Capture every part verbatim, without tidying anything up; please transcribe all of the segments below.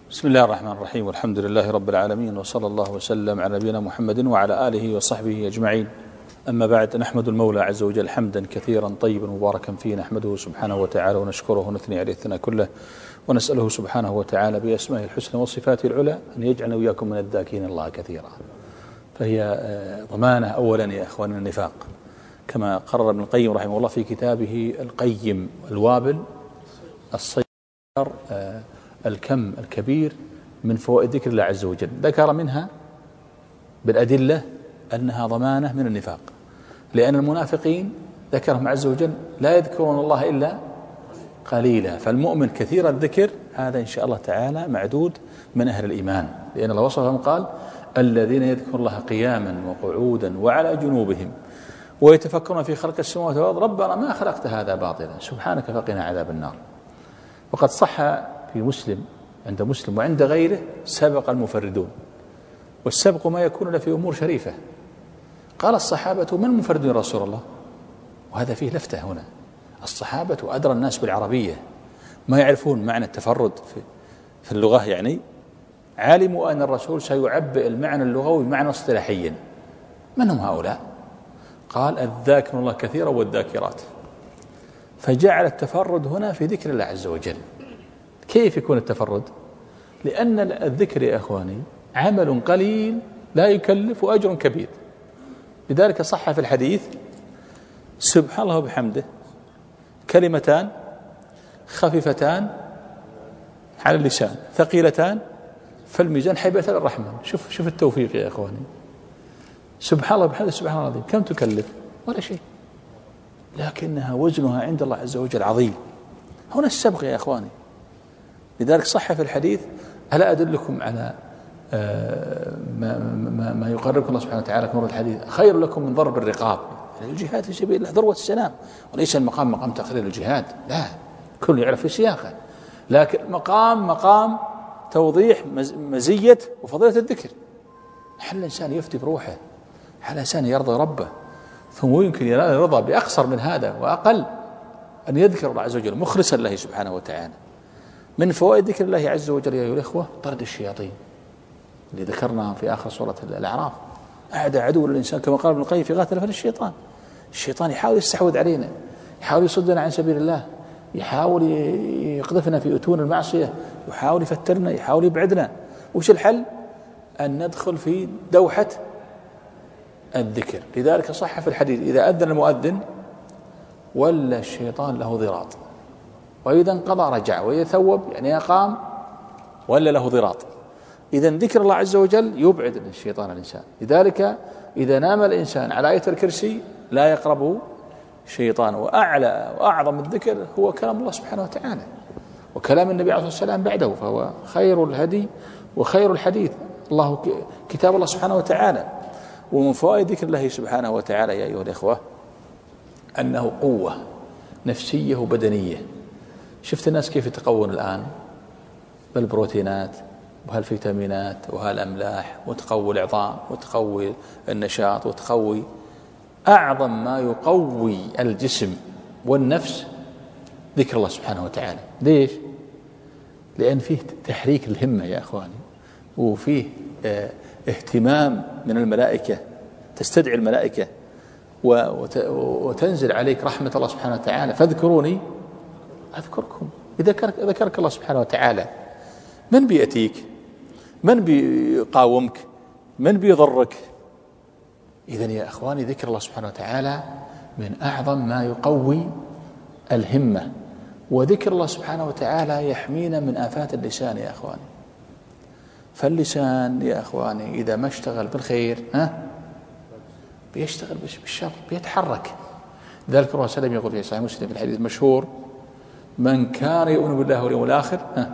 بسم الله الرحمن الرحيم، والحمد لله رب العالمين، وصلى الله وسلم على نبينا محمد وعلى آله وصحبه أجمعين. أما بعد، نحمد المولى عز وجل حمدا كثيرا طيبا مباركا فيه، نحمده سبحانه وتعالى ونشكره ونثني عليه الثناء كله، ونسأله سبحانه وتعالى بأسمائه الحسنى وصفاته العلى أن يجعلنا وإياكم من الذاكرين الله كثيرا. فهي ضمانة أولا يا أخوان النفاق، كما قرر ابن القيم رحمه الله في كتابه القيم الوابل الصير الكم الكبير من فوائد ذكر الله عز وجل، ذكر منها بالأدلة أنها ضمانة من النفاق، لأن المنافقين ذكرهم عز وجل لا يذكرون الله إلا قليلا، فالمؤمن كثير الذكر هذا إن شاء الله تعالى معدود من أهل الإيمان، لأن الله وصفهم قال الذين يذكرون الله قياما وقعودا وعلى جنوبهم ويتفكرون في خلق السماوات والأرض ربنا ما خلقت هذا باطلا سبحانك فقنا عذاب النار. وقد صح في مسلم عند مسلم وعند غيره سبق المفردون، والسبق ما يكون في أمور شريفة. قال الصحابة من المفردون رسول الله؟ وهذا فيه لفتة هنا، الصحابة أدرى الناس بالعربية، ما يعرفون معنى التفرد في, في اللغة، يعني علموا أن الرسول سيعبئ المعنى اللغوي معنى اصطلاحيا. من هم هؤلاء؟ قال الذاكر الله كثيرا والذاكرات، فجعل التفرد هنا في ذكر الله عز وجل. كيف يكون التفرد؟ لأن الذكر يا أخواني عمل قليل لا يكلف أجر كبير، لذلك صح في الحديث سبحان الله وبحمده كلمتان خفيفتان على اللسان ثقيلتان في الميزان حبيبتان الرحمن. شوف شوف التوفيق يا أخواني، سبحان الله وبحمده سبحان الله العظيم، كم تكلف؟ ولا شيء، لكنها وزنها عند الله عز وجل عظيم. هنا السبق يا أخواني، لذلك صح في الحديث ألا أدلكم على ما, ما, ما يقربكم الله سبحانه وتعالى في نور الحديث خير لكم من ضرب الرقاب. الجهاد في سبيل الله ذروة السلام، وليس المقام مقام تقرير الجهاد، لا، كل يعرف في سياقه، لكن مقام مقام توضيح مزية وفضيلة الذكر. حل الإنسان يفتي بروحه، حل الإنسان يرضى ربه، ثم يمكن ينال الرضا بأقصر من هذا وأقل، أن يذكر الله عز وجل مخلصا له سبحانه وتعالى. من فوائد ذكر الله عز وجل يا أيها الإخوة طرد الشياطين اللي ذكرناهم في آخر سورة الأعراف. أعدى عدو للإنسان كما قال ابن القيم في غاية الفن الشيطان. الشيطان يحاول يستحوذ علينا، يحاول يصدنا عن سبيل الله، يحاول يقذفنا في أتون المعصية، يحاول يفترنا، يحاول يبعدنا. وش الحل؟ أن ندخل في دوحة الذكر. لذلك صح في الحديث إذا أذن المؤذن ولا الشيطان له ضراط، وإذا انقضى رجع، وإذا ثوب يعني أقام ولا له ضراط. إذن ذكر الله عز وجل يبعد الشيطان الإنسان. لذلك إذا نام الإنسان على آية الكرسي لا يقربه شيطان. وأعلى وأعظم الذكر هو كلام الله سبحانه وتعالى، وكلام النبي عليه الصلاة والسلام بعده، فهو خير الهدي وخير الحديث الله كتاب الله سبحانه وتعالى. ومن فوائد ذكر الله سبحانه وتعالى يا أيها الإخوة أنه قوة نفسية وبدنية. شفت الناس كيف يتقون الآن بالبروتينات وهالفيتامينات وهالأملاح، وتقوي العظام وتقوي النشاط وتقوي. أعظم ما يقوي الجسم والنفس ذكر الله سبحانه وتعالى. ليش؟ لأن فيه تحريك الهمة يا أخواني، وفيه اه اهتمام من الملائكة، تستدعي الملائكة وتنزل عليك رحمة الله سبحانه وتعالى. فاذكروني أذكركم. إذا ذكرك الله سبحانه وتعالى من بيأتيك؟ من بيقاومك؟ من بيضرك؟ إذن يا أخواني ذكر الله سبحانه وتعالى من أعظم ما يقوي الهمة. وذكر الله سبحانه وتعالى يحمينا من آفات اللسان يا أخواني. فاللسان يا أخواني إذا ما اشتغل بالخير ها بيشتغل بالشر، بيتحرك. ذلك الرسول صلى الله عليه وسلم يقول في صحيح مسلم في الحديث المشهور من كان يؤمن بالله واليوم الآخر ها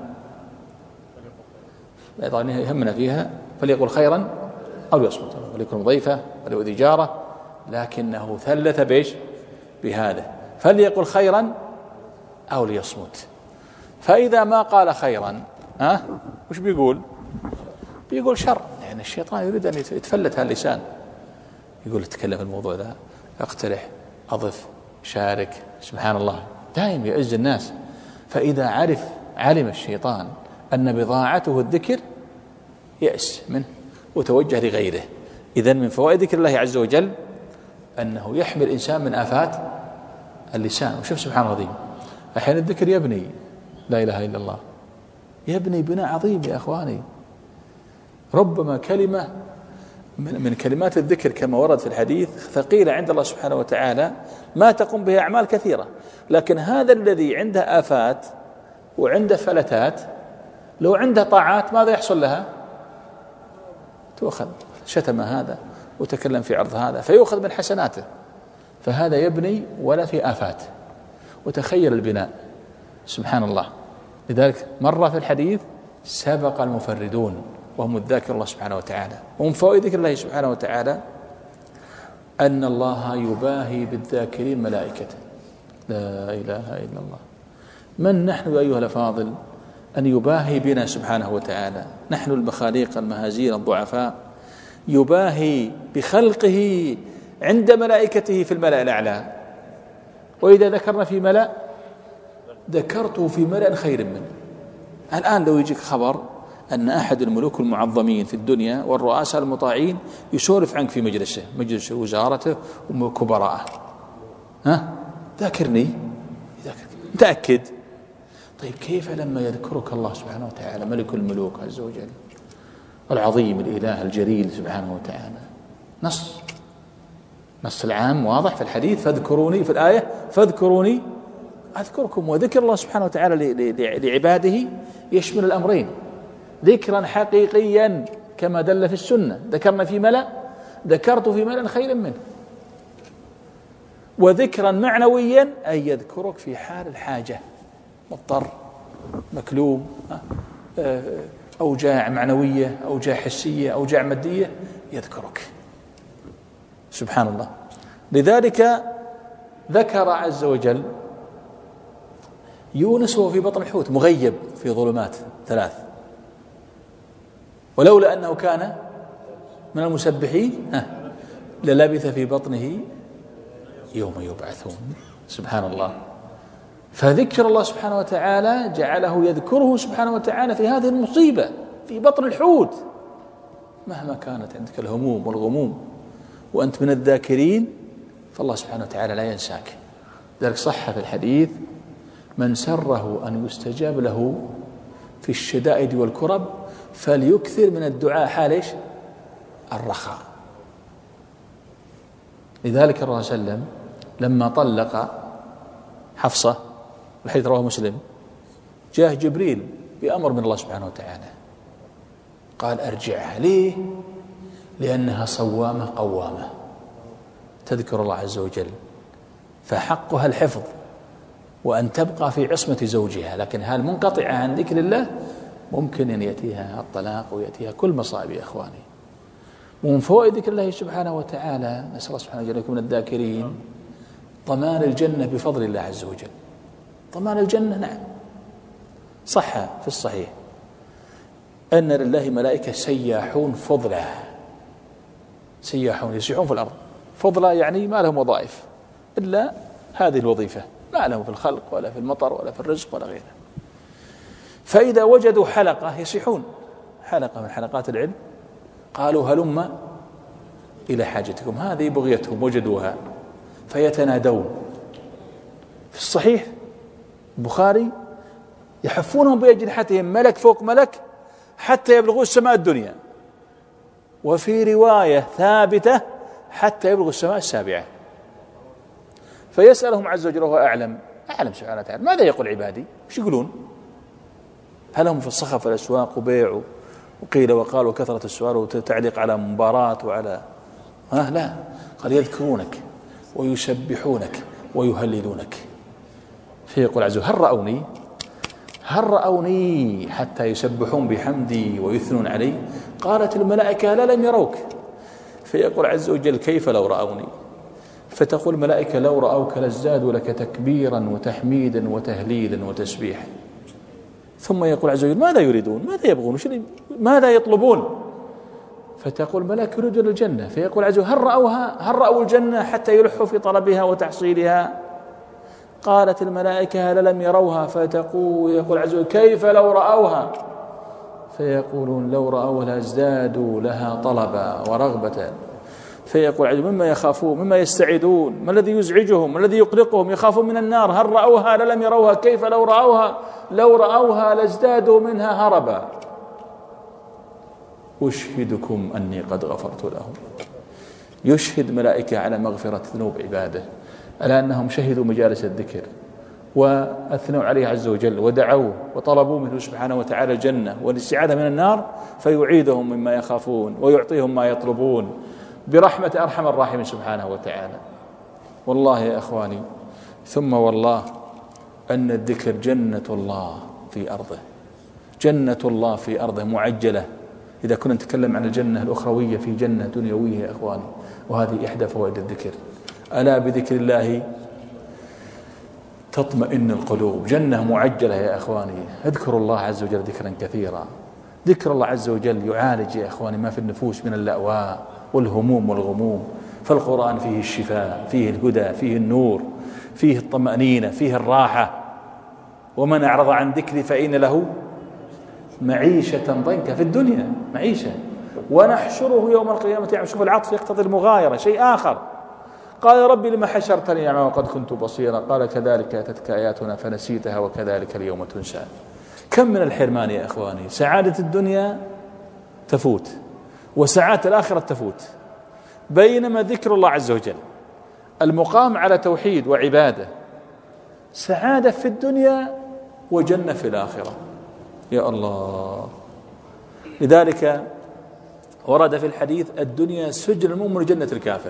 أيضا يهمنا فيها فليقل خيرا أو يصمت، وليكن ضيفة وليؤذي جاره، لكنه ثلث بيش بهذا فليقل خيرا أو ليصمت. فإذا ما قال خيرا ها وش بيقول؟ بيقول شر، يعني الشيطان يريد أن يتفلت هاللسان، يقول اتكلم في الموضوع ذا، اقترح، أضف، شارك، سبحان الله، دائم يعز الناس. فإذا عرف علم الشيطان أن بضاعته الذكر يأس منه وتوجه لغيره. إذن من فوائد ذكر الله عز وجل أنه يحمي الإنسان من آفات اللسان. وشوف سبحان العظيم، أحيانا الذكر يبني لا إله إلا الله، يبني بناء عظيم يا أخواني. ربما كلمة من كلمات الذكر كما ورد في الحديث ثقيلة عند الله سبحانه وتعالى ما تقوم بها أعمال كثيرة، لكن هذا الذي عنده آفات وعنده فلتات لو عنده طاعات ماذا يحصل لها؟ تؤخذ. شتم هذا وتكلم في عرض هذا فيؤخذ من حسناته، فهذا يبني ولا في آفات. وتخيل البناء سبحان الله. لذلك مر في الحديث سبق المفردون وهم الذاكر الله سبحانه وتعالى. ومن فوائد ذكر الله سبحانه وتعالى أن الله يباهي بالذاكرين ملائكته. لا إله إلا الله. من نحن أيها الأفاضل أن يباهي بنا سبحانه وتعالى؟ نحن المخاليق المهازيل الضعفاء يباهي بخلقه عند ملائكته في الملأ الأعلى. وإذا ذكرنا في ملأ ذكرته في ملأ خير منه. الآن لو يجيك خبر أن أحد الملوك المعظمين في الدنيا والرؤساء المطاعين يسولف عنك في مجلسه، مجلس وزارته وكبراءه، ها ذاكرني ذاكرني متأكد. طيب كيف لما يذكرك الله سبحانه وتعالى ملك الملوك عز وجل العظيم الإله الجليل سبحانه وتعالى؟ نص نص العام واضح في الحديث، فاذكروني في الآية فاذكروني أذكركم. وذكر الله سبحانه وتعالى لعباده يشمل الأمرين، ذكرا حقيقيا كما دل في السنة ذكرنا في ملأ ذكرت في ملأ خير منه، وذكرا معنويا أي يذكرك في حال الحاجة، مضطر مكلوم أوجاع معنوية أوجاع حسية أوجاع مادية يذكرك سبحان الله. لذلك ذكر عز وجل يونس وهو في بطن الحوت مغيب في ظلمات ثلاث، ولولا أنه كان من المسبحين للبث في بطنه يوم يبعثون سبحان الله. فذكر الله سبحانه وتعالى جعله يذكره سبحانه وتعالى في هذه المصيبة في بطن الحوت، مهما كانت عندك الهموم والغموم وأنت من الذاكرين فالله سبحانه وتعالى لا ينساك. ذلك صح في الحديث من سره أن يستجاب له في الشدائد والكرب فليكثر من الدعاء حال إيش؟ الرخاء. لذلك الرسول صلى الله عليه وسلم لما طلق حفصة الحديث رواه مسلم جاء جبريل بأمر من الله سبحانه وتعالى قال أرجعها. ليه؟ لأنها صوامة قوامة تذكر الله عز وجل، فحقها الحفظ وأن تبقى في عصمة زوجها، لكن هل منقطعة عن ذكر الله ممكن أن يأتيها الطلاق ويأتيها كل مصائب يا إخواني. ومن فوائد ذكر الله سبحانه وتعالى نسأل الله سبحانه وتعالى من الذاكرين ضمان الجنة بفضل الله عز وجل. ضمان الجنة نعم صح في الصحيح أن لله ملائكة سياحون فضلا، سياحون يسيحون في الأرض فضلا يعني ما لهم وظائف إلا هذه الوظيفة، ما لهم في الخلق ولا في المطر ولا في الرزق ولا غيره. فإذا وجدوا حلقة يسيحون حلقة من حلقات العلم قالوا هلم إلى حاجتكم، هذه بغيتهم وجدوها فيتنادون. في الصحيح البخاري يحفونهم بأجنحتهم ملك فوق ملك حتى يبلغوا السماء الدنيا، وفي رواية ثابتة حتى يبلغوا السماء السابعة. فيسألهم عز وجل وهو أعلم أعلم سبحانه وتعالى ماذا يقول عبادي؟ وش يقولون؟ هل هم في الصخب في الأسواق وبيع وقيل وقال وكثرة السؤال وتعليق على مباراة وعلى ها لا، قال يذكرونك ويسبحونك ويهللونك. فيقول عز وجل هل رأوني هل رأوني حتى يسبحون بحمدي ويثنون علي؟ قالت الملائكة لا لم يروك. فيقول عز وجل كيف لو رأوني؟ فتقول الملائكة لو رأوك لازدادوا لك تكبيرا وتحميدا وتهليلا وتسبيحا. ثم يقول عز وجل ماذا يريدون؟ ماذا يبغون؟ ماذا يطلبون؟ فتقول الملائكة يريدون الجنة. فيقول عز وجل هل رأوها؟ هل رأوا الجنة حتى يلحوا في طلبها وتحصيلها؟ قالت الملائكة هل لم يروها؟ فتقول يقول عز وجل كيف لو رأوها؟ فيقولون لو رأوها ازدادوا لها طلبا ورغبة. فيقول عجب مما يخافون مما يستعدون، ما الذي يزعجهم، ما الذي يقلقهم؟ يخافون من النار، هل رأوها لم يروها؟ كيف لو رأوها لو رأوها لازدادوا منها هربا. أشهدكم أني قد غفرت لهم. يشهد ملائكة على مغفرة ذنوب عباده، على أنهم شهدوا مجالس الذكر وأثنوا عليه عز وجل ودعوه وطلبوا منه سبحانه وتعالى الجنة والاستعاذة من النار، فيعيدهم مما يخافون ويعطيهم ما يطلبون برحمة أرحم الراحمين سبحانه وتعالى. والله يا أخواني، ثم والله أن الذكر جنة الله في أرضه، جنة الله في أرضه معجلة. إذا كنا نتكلم عن الجنة الأخروية، في جنة دنيوية يا أخواني، وهذه إحدى فوائد الذكر. ألا بذكر الله تطمئن القلوب، جنة معجلة يا أخواني. اذكروا الله عز وجل ذكرا كثيرا. ذكر الله عز وجل يعالج يا أخواني ما في النفوس من اللأواء والهموم والغموم. فالقرآن فيه الشفاء، فيه الهدى، فيه النور، فيه الطمأنينة، فيه الراحة. ومن أعرض عن ذكري فإن له معيشة ضنكا، في الدنيا معيشة، ونحشره يوم القيامة. يعني شوف العطف يقتضي المغايرة، شيء آخر. قال يا ربي لما حشرتني أعمى وقد كنت بصيرا، قال كذلك أتتك آياتنا فنسيتها وكذلك اليوم تنسى. كم من الحرمان يا أخواني، سعادة الدنيا تفوت وسعادة الآخرة تفوت، بينما ذكر الله عز وجل المقام على توحيد وعبادة سعادة في الدنيا وجنة في الآخرة. يا الله. لذلك ورد في الحديث الدنيا سجن المؤمن وجنة الكافر.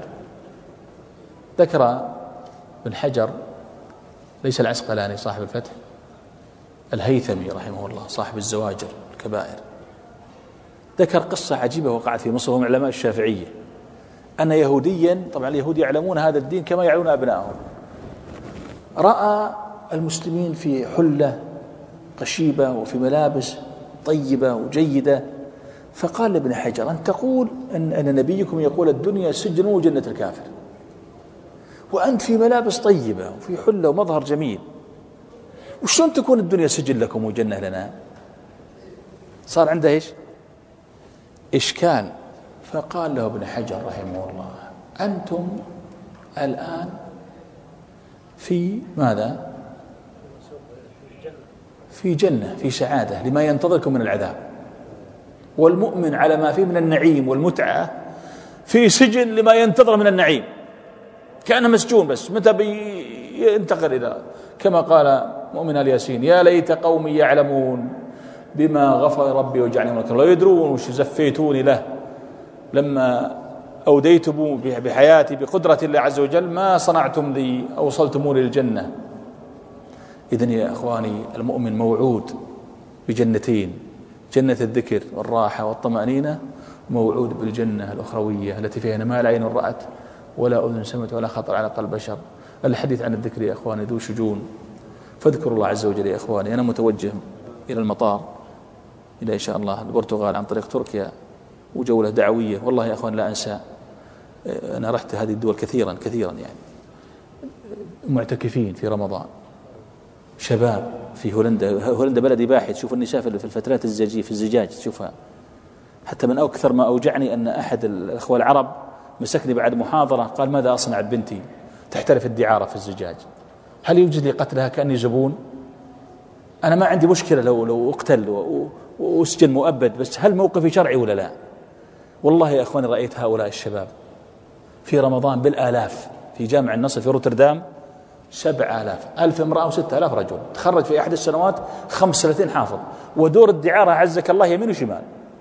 ذكر ابن حجر، ليس العسقلاني صاحب الفتح، الهيثمي رحمه الله صاحب الزواجر الكبائر، ذكر قصة عجيبة وقعت في مصر وهم علماء الشافعية. أن يهوديا، طبعا اليهود يعلمون هذا الدين كما يعلمون أبنائهم، رأى المسلمين في حلة قشيبة وفي ملابس طيبة وجيدة، فقال لابن حجر أن تقول أن, أن نبيكم يقول الدنيا سجن وجنة الكافر، وأنت في ملابس طيبة وفي حلة ومظهر جميل، وشلون تكون الدنيا سجن لكم وجنة لنا؟ صار عنده إيش؟ إشكال. فقال له ابن حجر رحمه الله أنتم الآن في ماذا؟ في جنة، في سعادة لما ينتظركم من العذاب، والمؤمن على ما فيه من النعيم والمتعة في سجن لما ينتظر من النعيم، كأنه مسجون بس متى بينتقل إلى، كما قال مؤمن الياسين يا ليت قومي يعلمون بما غفر ربي وجعلني ملكا، لا يدرون وش زفيتوني له لما أوديتم بحياتي بقدرة الله عز وجل، ما صنعتم لي أوصلتموني للجنة. إذن يا أخواني المؤمن موعود بجنتين، جنة الذكر والراحة والطمأنينة، موعود بالجنة الأخروية التي فيها ما لا عين رأت ولا أذن سمعت ولا خطر على قلب بشر. الحديث عن الذكر يا أخواني ذو شجون، فاذكروا الله عز وجل يا أخواني. أنا متوجه إلى المطار إلى إن شاء الله البرتغال عن طريق تركيا، وجولة دعوية. والله يا أخوان لا أنسى، أنا رحت هذه الدول كثيرا كثيرا، يعني معتكفين في رمضان، شباب في هولندا. هولندا بلدي باحث، شوف النساء في الفترات الزجاجية في الزجاج شوفها. حتى من أكثر ما أوجعني أن أحد الأخوة العرب مسكني بعد محاضرة قال ماذا أصنع بنتي تحترف الدعارة في الزجاج، هل يوجد لي قتلها كأني زبون؟ أنا ما عندي مشكلة لو لو أقتل وأسجن مؤبد، بس هل موقفي شرعي ولا لا؟ والله يا أخواني رأيت هؤلاء الشباب في رمضان بالآلاف في جامع النصر في روتردام، سبع آلاف ألف امرأة وستة آلاف رجل، تخرج في أحد السنوات خمس ثلاثين حافظ، ودور الدعارة عزك الله يمين وشمال.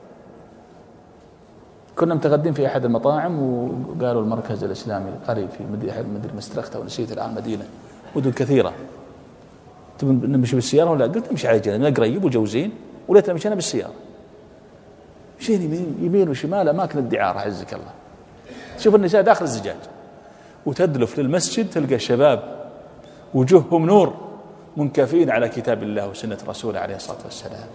كنا متغدين في أحد المطاعم وقالوا المركز الإسلامي قريب في مدينة مسترختة ونسيت الآن مدينة، مدن كثيرة، تبون نمشي بالسيارة ولا؟ قلت نمشي على جنب قريب وجوزين، وليتنا مشينا بالسيارة، مشينا يمين, يمين وشمال أماكن الدعارة عزك الله. شوف النساء داخل الزجاج، وتدلف للمسجد تلقى الشباب وجوههم نور منكفين على كتاب الله وسنة رسوله عليه الصلاة والسلام.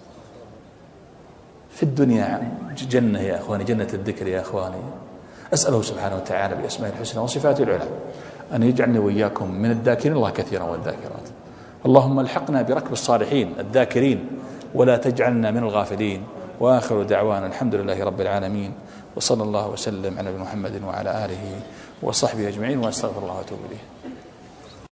في الدنيا جنة يا أخواني، جنة الذكر يا أخواني. أسأله سبحانه وتعالى بأسماء الحسنى وصفاته العلى أن يجعلني وإياكم من الذاكرين الله كثيرا والذاكرات. اللهم الحقنا بركب الصالحين الذاكرين ولا تجعلنا من الغافلين. وآخر دعوانا الحمد لله رب العالمين، وصلى الله وسلم على محمد وعلى آله وصحبه أجمعين، وأستغفر الله وأتوب إليه.